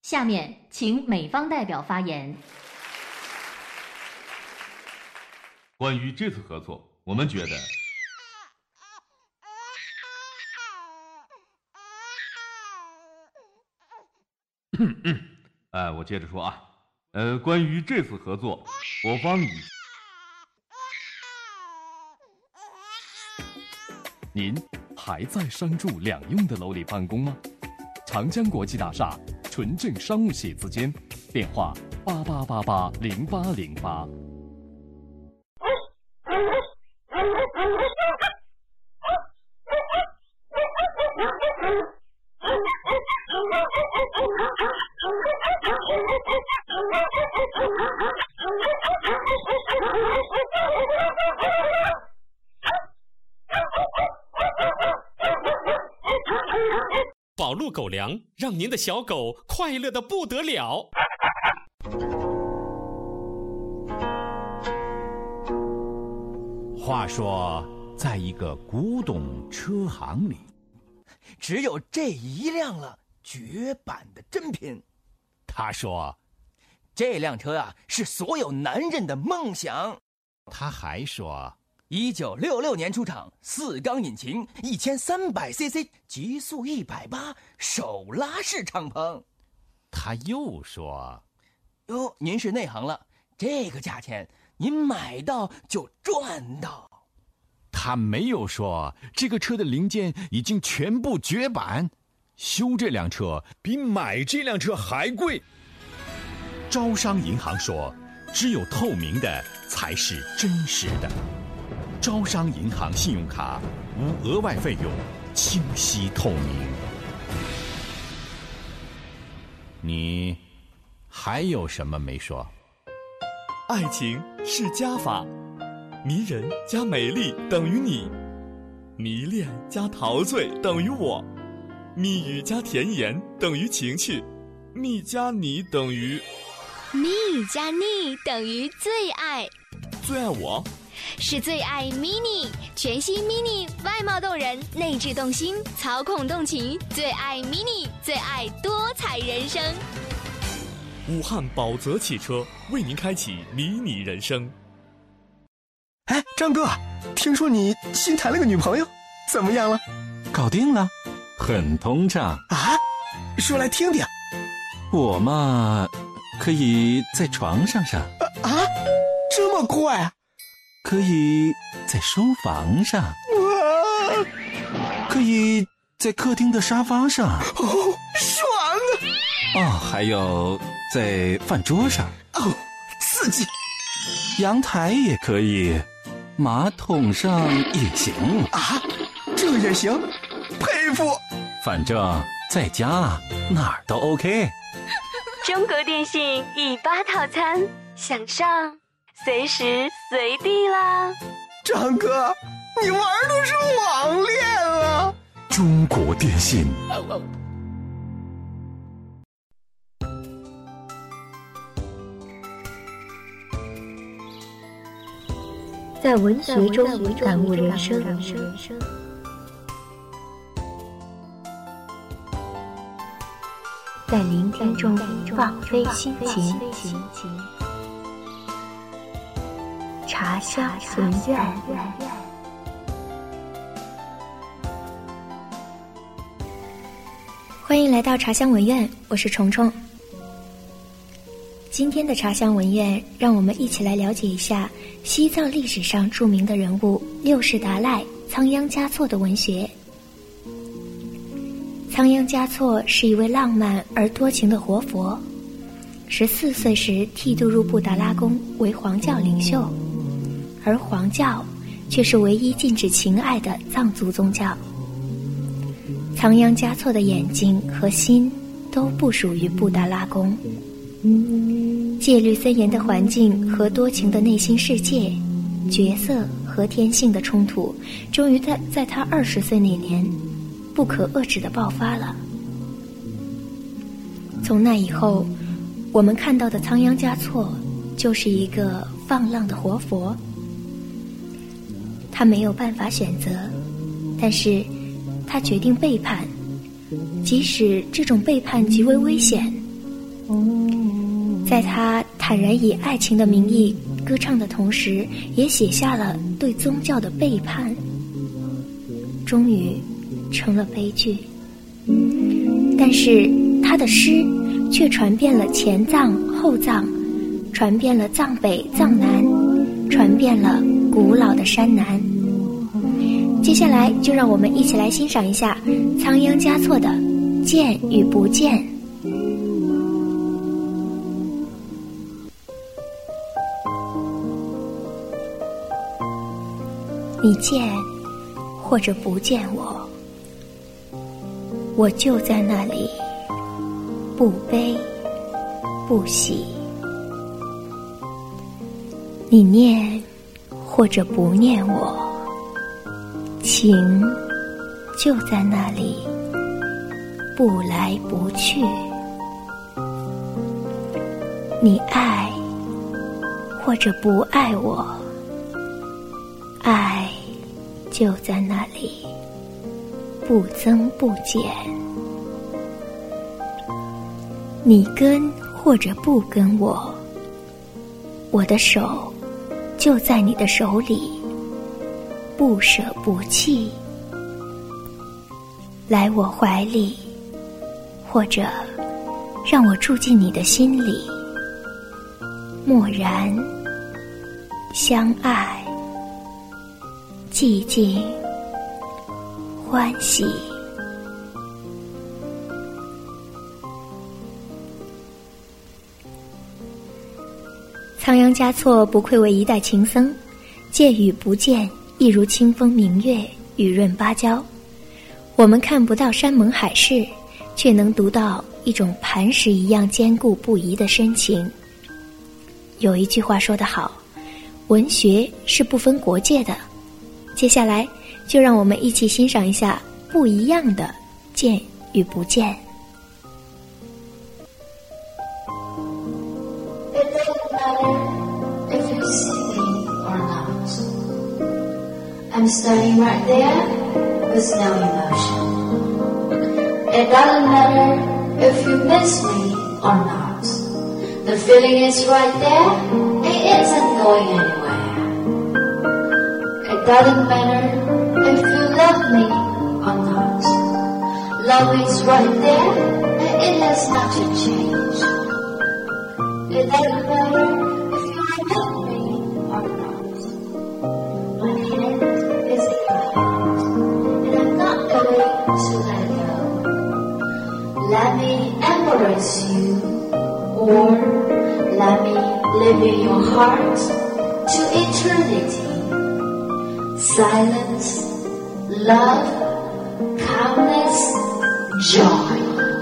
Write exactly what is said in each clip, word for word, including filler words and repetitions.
下面请美方代表发言。 关于这次合作，我们觉得哎，我接着说啊，呃，关于这次合作，我方以您还在商住两用的楼里办公吗？长江国际大厦纯正商务写字间，电话八八八八零八零八。 宝路狗粮让您的小狗快乐的不得了。 话说，在一个古董车行里， 只有这一辆了，绝版的真品。 他说， 这辆车啊，是所有男人的梦想。 他还说， 一九六六年出厂，四缸引擎，一千三百 C C， 极速一百八，手拉式敞篷。 他又说， 哟，您是内行了，这个价钱您买到就赚到。 他没有说这个车的零件已经全部绝版，修这辆车比买这辆车还贵。招商银行说，只有透明的才是真实的。招商银行信用卡无额外费用，清晰透明。你还有什么没说？ 爱情是加法，迷人加美丽等于你，迷恋加陶醉等于我，蜜语加甜言等于情趣，蜜加你等于蜜语加腻等于最爱。 最爱我是最爱 mini， 全新 mini 外貌动人，内置动心，操控动情，最爱 mini， 最爱多彩人生。 武汉宝泽汽车为您开启迷你人生。 哎，张哥，听说你新谈了个女朋友，怎么样了？ 搞定了，很通畅啊！说来听听。 我嘛，可以在床上上啊，这么快？ 可以在书房上， 哇！ 可以在客厅的沙发上， 哦，爽啊！ 哦，还有在饭桌上， 哦，刺激！ 阳台也可以，马桶上也行啊，这也行，佩服！ 反正在家哪儿都 OK。 中国电信一八套餐，享上随时随地啦！ 张哥，你玩的是网恋啊！ 中国电信。 在文学中感悟人生，在聆听中放飞心情。茶香文苑， 欢迎来到茶香文苑，我是虫虫。今天的茶香文苑，让我们一起来了解一下西藏历史上著名的人物六世达赖仓央嘉措的文学。仓央嘉措是一位浪漫而多情的活佛，十四岁时剃度入布达拉宫为黄教领袖，而黄教却是唯一禁止情爱的藏族宗教。仓央嘉措的眼睛和心都不属于布达拉宫。戒律森严的环境和多情的内心世界，角色和天性的冲突，终于在在他二十岁那年，不可遏制地爆发了。从那以后，我们看到的仓央嘉措就是一个放浪的活佛。他没有办法选择，但是他决定背叛，即使这种背叛极为危险， 在他坦然以爱情的名义歌唱的同时，也写下了对宗教的背叛，终于成了悲剧。但是他的诗却传遍了前藏后藏，传遍了藏北藏南，传遍了古老的山南。接下来就让我们一起来欣赏一下仓央嘉措的《见与不见》。你见或者不见我，我就在那里，不悲不喜。你念或者不念我，情就在那里，不来不去。你爱或者不爱我，爱就在那里，不增不减。你跟或者不跟我，我的手就在你的手里，不舍不弃。来我怀里，或者让我住进你的心里，默然相爱，寂静欢喜。仓央嘉措不愧为一代情僧，见与不见亦如清风明月，雨润芭蕉。我们看不到山盟海誓，却能读到一种磐石一样坚固不移的深情。有一句话说得好，文学是不分国界的。接下来就让我们一起欣赏一下不一样的见与不见。 I'm standing right there with no emotion. It doesn't matter if you miss me or not. The feeling is right there, it isn't going anywhere. It doesn't matter if you love me or not. Love is right there, and it has not to change. It doesn't matter if you love me or not. My hand is in your hand, and I'm not going to let it go. Let me embrace you, or let me live in your heart to eternity. Silence, love, calmness, joy.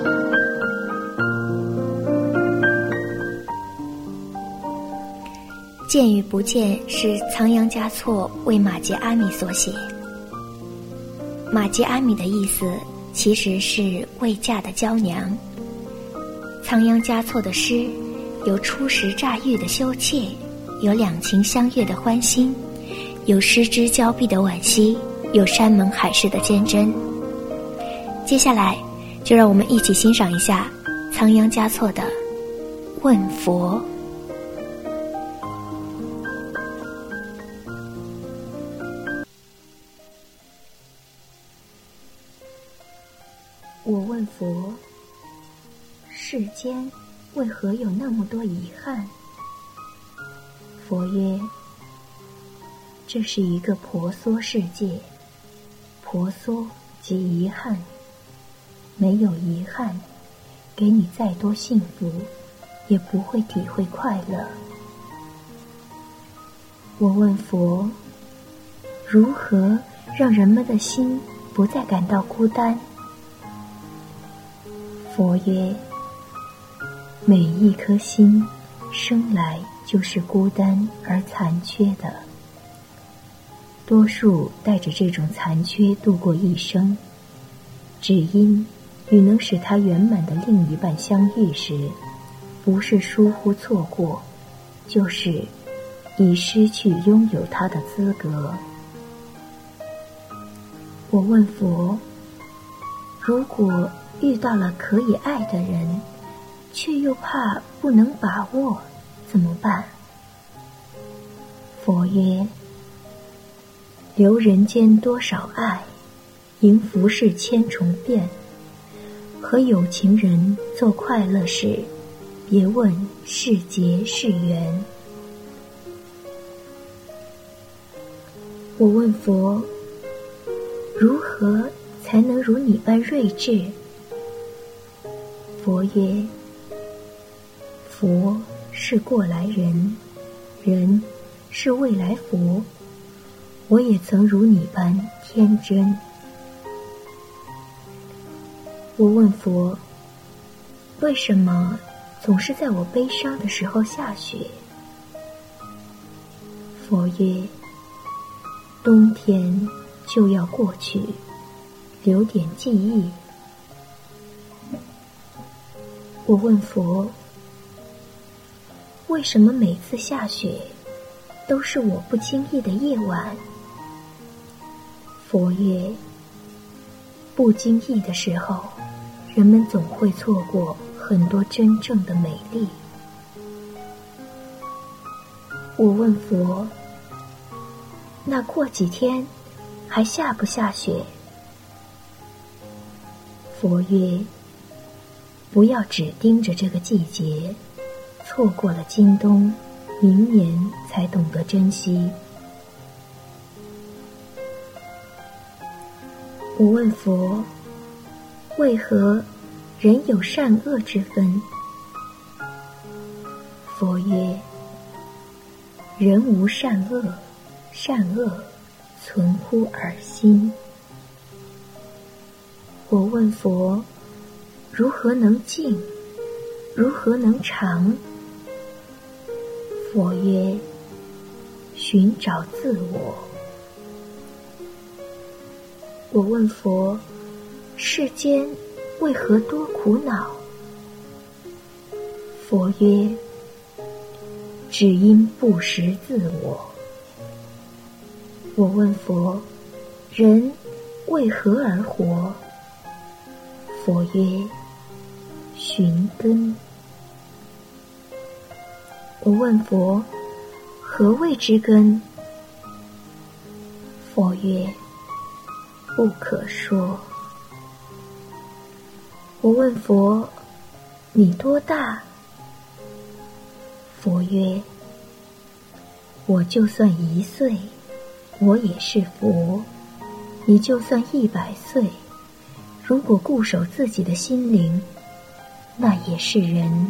见与不见是仓央嘉措为玛杰阿米所写。玛杰阿米的意思其实是未嫁的娇娘。仓央嘉措的诗有初时乍遇的羞怯，有两情相悦的欢欣，有失之交臂的惋惜，有山盟海誓的坚贞。接下来就让我们一起欣赏一下仓央嘉措的《问佛》。我问佛，世间为何有那么多遗憾？佛曰，这是一个婆娑世界，婆娑即遗憾，没有遗憾，给你再多幸福，也不会体会快乐。我问佛，如何让人们的心不再感到孤单？佛曰，每一颗心生来就是孤单而残缺的，多数带着这种残缺度过一生，只因与能使他圆满的另一半相遇时，不是疏忽错过，就是已失去拥有他的资格。我问佛，如果遇到了可以爱的人， 却又怕不能把握，怎么办？佛曰：留人间多少爱，迎浮世千重变。和有情人做快乐事，别问是劫是缘。我问佛，如何才能如你般睿智？佛曰：佛是过来人，人是未来佛。我也曾如你般天真。我问佛，为什么总是在我悲伤的时候下雪？佛曰：冬天就要过去，留点记忆。我问佛，为什么每次下雪都是我不经意的夜晚？佛曰：不经意的时候，人们总会错过很多真正的美丽。我问佛，那过几天还下不下雪？佛曰：不要只盯着这个季节，错过了今冬，明年才懂得珍惜。我问佛，为何人有善恶之分？佛曰：人无善恶，善恶存乎尔心。我问佛，如何能静？如何能长？佛曰：寻找自我。我问佛，世间为何多苦恼？佛曰：只因不识自我。我问佛，人为何而活？佛曰：寻根。我问佛，何谓之根？佛曰：不可说。我问佛，你多大？佛曰：我就算一岁，我也是佛；你就算一百岁，如果固守自己的心灵，那也是人。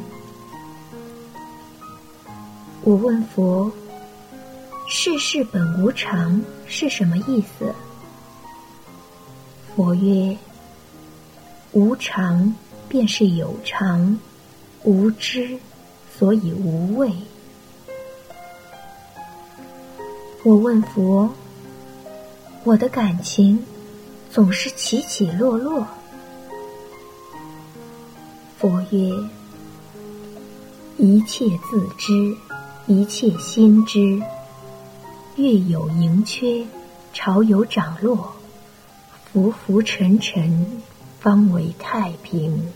我问佛，世事本无常是什么意思？佛曰：无常便是有常，无知所以无畏。我问佛，我的感情总是起起落落。佛曰：一切自知，一切心知，月有盈缺，潮有涨落，浮浮沉沉，方为太平。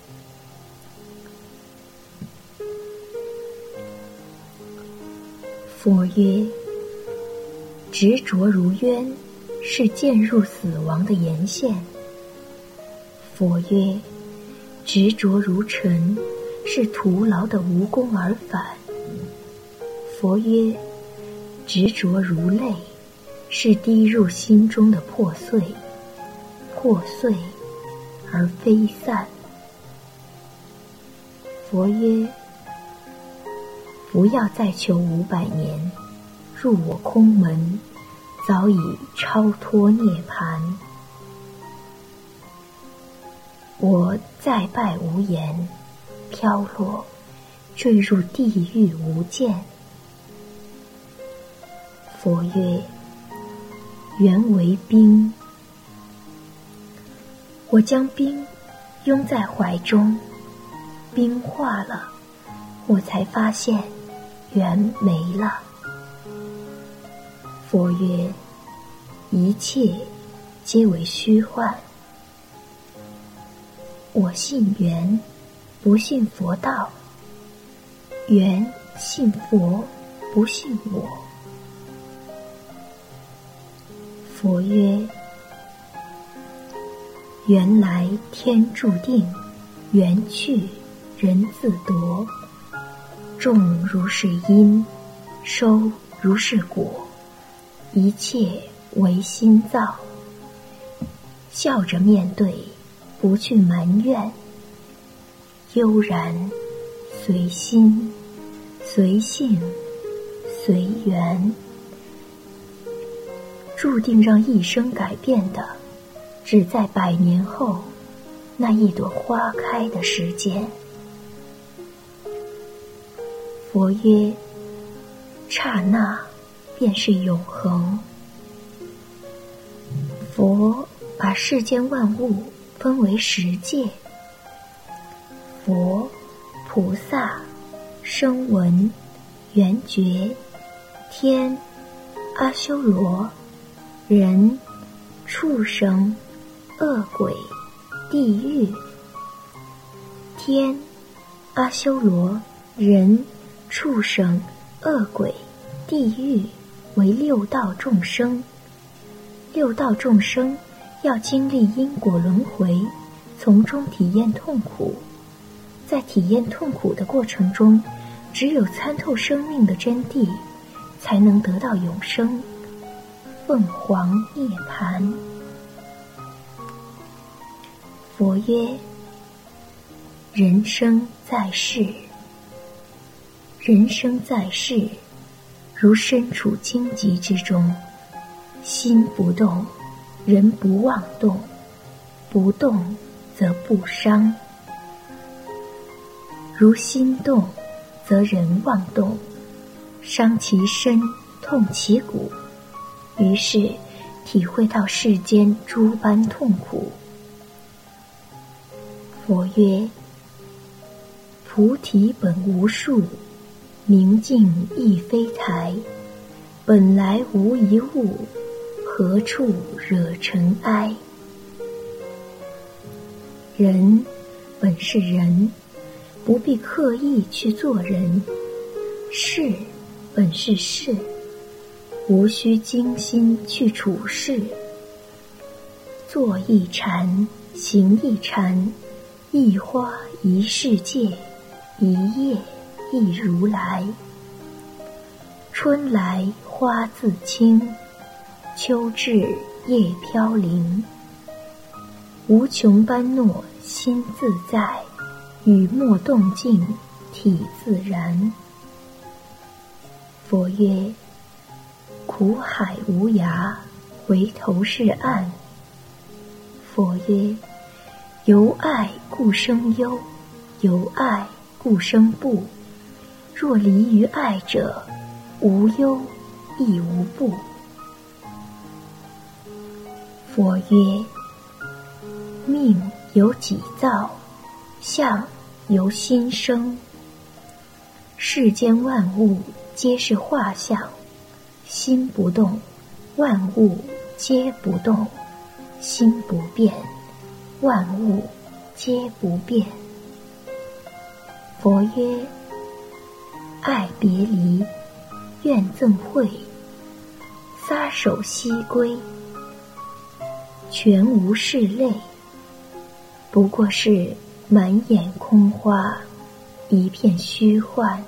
佛曰：执着如渊，是渐入死亡的沿线。佛曰：执着如尘，是徒劳的无功而返。佛曰：执着如泪，是滴入心中的破碎，破碎而飞散。佛曰：不要再求五百年，入我空门，早已超脱涅槃。我再拜无言，飘落，坠入地狱无间。佛曰：原为冰。我将冰拥在怀中，冰化了，我才发现缘没了。佛曰：一切皆为虚幻。我信缘， 不信佛道；缘信佛，不信我。佛曰：缘来天注定，缘去人自夺。种如是因，收如是果，一切唯心造。笑着面对，不去埋怨，悠然随心，随性，随缘。注定让一生改变的，只在百年后那一朵花开的时间。佛曰：刹那便是永恒。佛把世间万物分为十界：佛、菩萨、声闻、缘觉、天、阿修罗、人、畜生、恶鬼、地狱。天、阿修罗、人、畜生、恶鬼、地狱为六道众生。六道众生要经历因果轮回，从中体验痛苦。在体验痛苦的过程中，只有参透生命的真谛，才能得到永生，凤凰涅槃。佛曰：人生在世，人生在世，如身处荆棘之中，心不动，人不妄动，不动则不伤。如心动，则人妄动，伤其身，痛其骨，于是体会到世间诸般痛苦。佛曰：菩提本无树，明镜亦非台，本来无一物，何处惹尘埃？人本是人，不必刻意去做人；事本是事，无需精心去处事。坐一禅，行一禅，一花一世界，一叶一如来。春来花自青，秋至叶飘零。无穷般若心自在，雨墨动静体自然。佛曰：苦海无涯，回头是岸。佛曰：由爱故生忧，由爱故生怖。若离于爱者，无忧亦无怖。佛曰：命由己造，相由心生。世间万物皆是画像，心不动，万物皆不动；心不变，万物皆不变。佛曰：爱别离，愿赠会，撒手西归，全无是泪，不过是满眼空花，一片虚幻。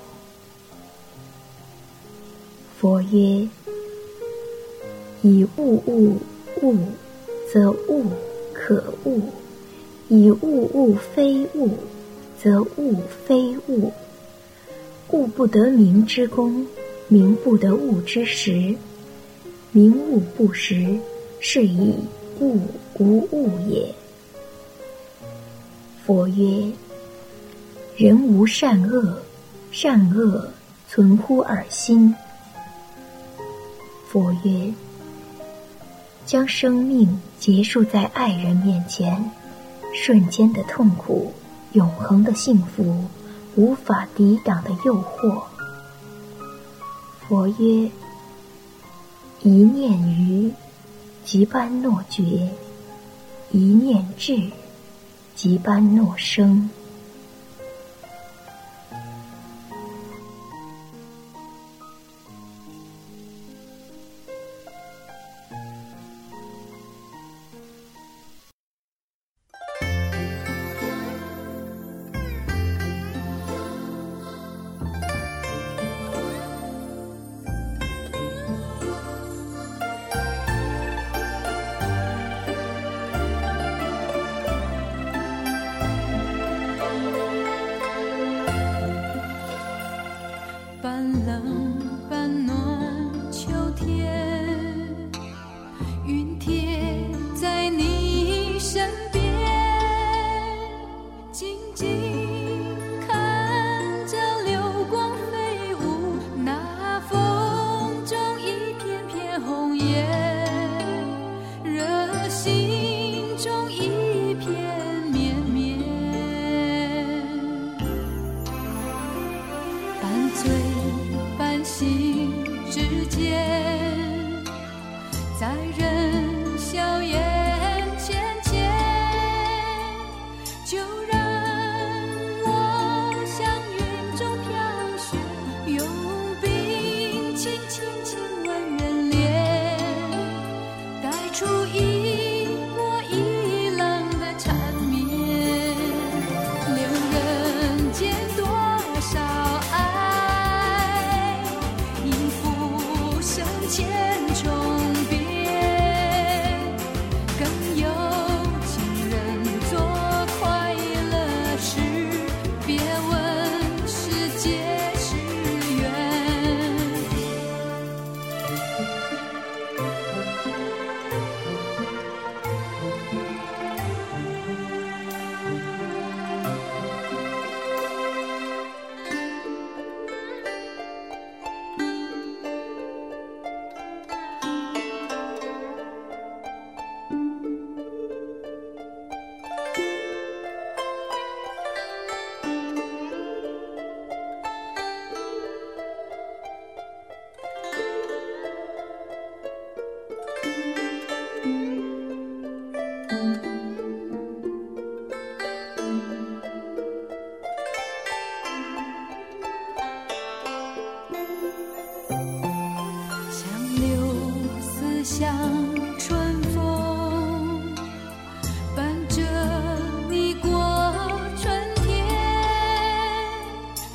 佛曰：以物物物，则物可物；以物物非物，则物非物。物不得名之功，名不得物之实。名物不实，是以物无物也。佛曰：人无善恶，善恶存乎二心。佛曰：将生命结束在爱人面前，瞬间的痛苦，永恒的幸福，无法抵挡的诱惑。佛曰：一念愚，即般若觉；一念智，即般若生。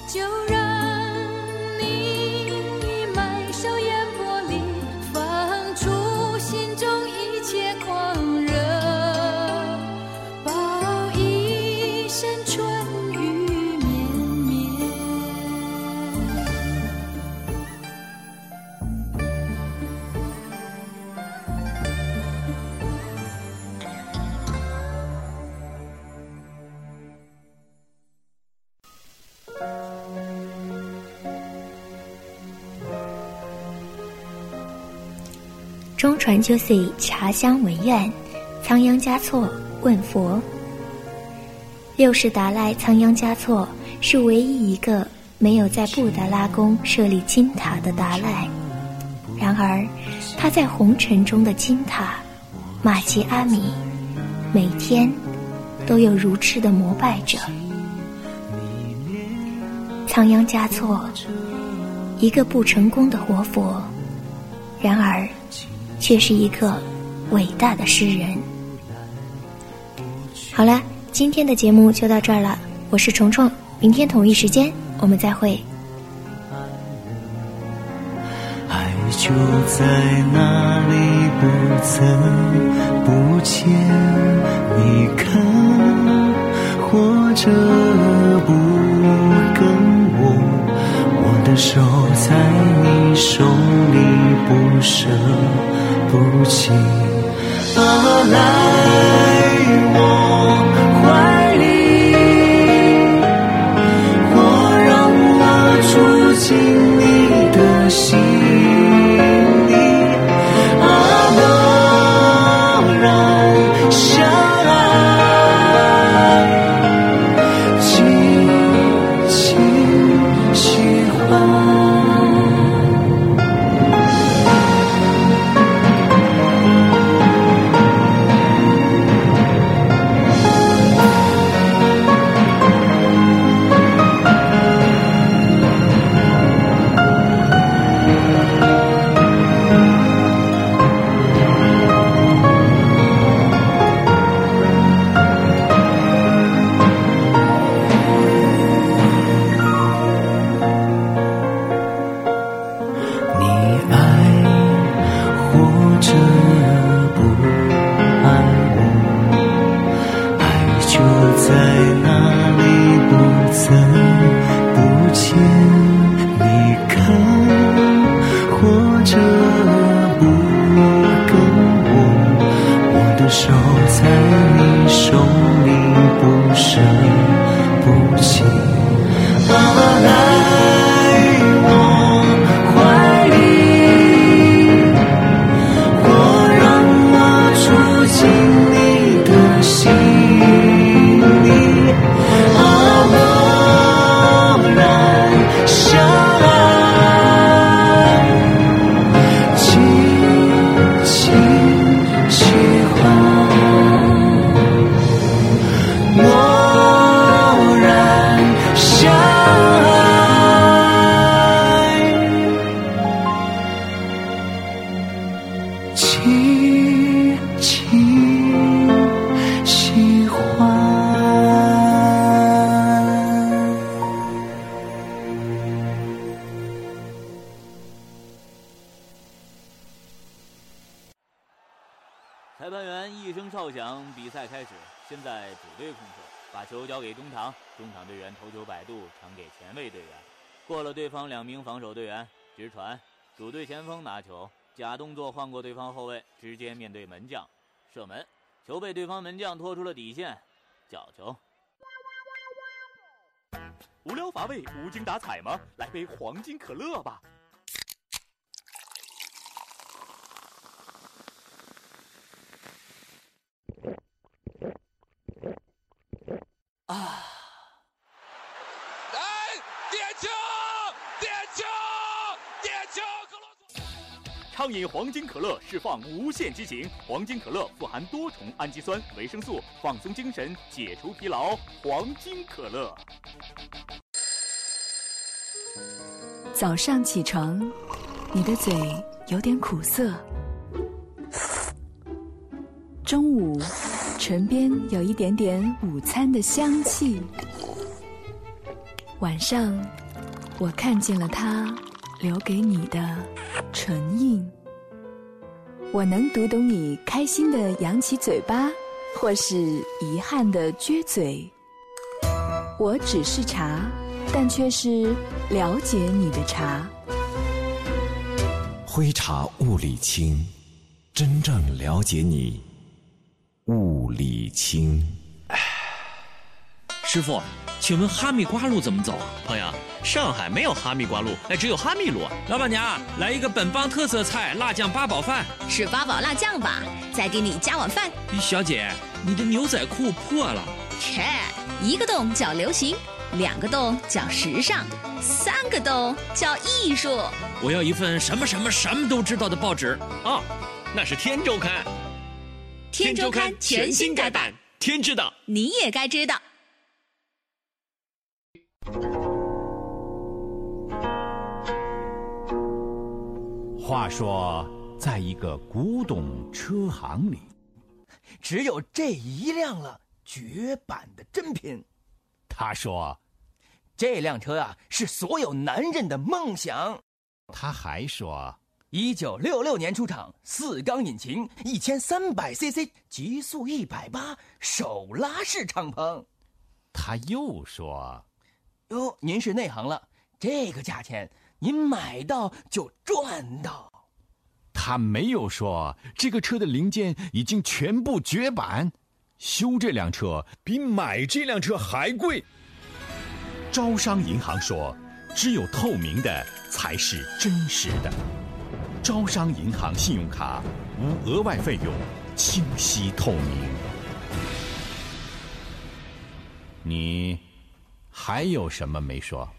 就让你埋首烟波里，放出心中一切狂热，报一声春雨绵绵。 中传九岁茶香唯愿，仓央嘉措问佛。六世达赖仓央嘉措是唯一一个没有在布达拉宫设立金塔的达赖，然而他在红尘中的金塔玛吉阿米每天都有如痴的膜拜着。仓央嘉措，一个不成功的活佛，然而却是一个伟大的诗人。好了，今天的节目就到这儿了，我是虫虫，明天同一时间我们再会。 爱就在那里，不曾不见，你看，或者不跟我，我的手在你手里，不舍不弃，啊，来我怀里，或让我住进你的心里，啊，当然相爱，紧紧喜欢。 裁判员一声哨响，比赛开始。现在主队控球，把球交给中场，中场队员头球摆渡，传给前卫队员，过了对方两名防守队员，直传，主队前锋拿球，假动作晃过对方后卫，直接面对门将，射门，球被对方门将拖出了底线，角球。 无聊乏味、无精打采吗？来杯黄金可乐吧。 啊！ 来，点球！点球！点球！克罗斯！ 畅饮黄金可乐，释放无限激情。黄金可乐富含多重氨基酸、维生素，放松精神，解除疲劳。黄金可乐。 早上起床，你的嘴有点苦涩。中午，唇边有一点点午餐的香气。 晚上，我看见了他留给你的唇印。我能读懂你开心的扬起嘴巴，或是遗憾的撅嘴。我只是茶，但却是了解你的茶。 灰茶雾里清，真正了解你，雾里清。 师傅，请问哈密瓜路怎么走啊？ 朋友，上海没有哈密瓜路，哎，只有哈密路。 老板娘，来一个本帮特色菜辣酱八宝饭。 是八宝辣酱吧？再给你加碗饭。 小姐，你的牛仔裤破了。 切，一个洞叫流行，两个洞叫时尚，三个洞叫艺术。 我要一份什么什么什么都知道的报纸。 哦，那是《天周刊》。 天周刊全新改版， 天知道， 你也该知道。 话说，在一个古董车行里， 只有这一辆了，绝版的真品。 他说， 这辆车啊，是所有男人的梦想。 他还说， 一九六六年出厂，四缸引擎，一千三百 C C， 极速一百八，手拉式敞篷。 他又说， 哟，您是内行了，这个价钱您买到就赚到。 他没有说这个车的零件已经全部绝版，修这辆车比买这辆车还贵。招商银行说，只有透明的才是真实的。招商银行信用卡无额外费用，清晰透明。你还有什么没说？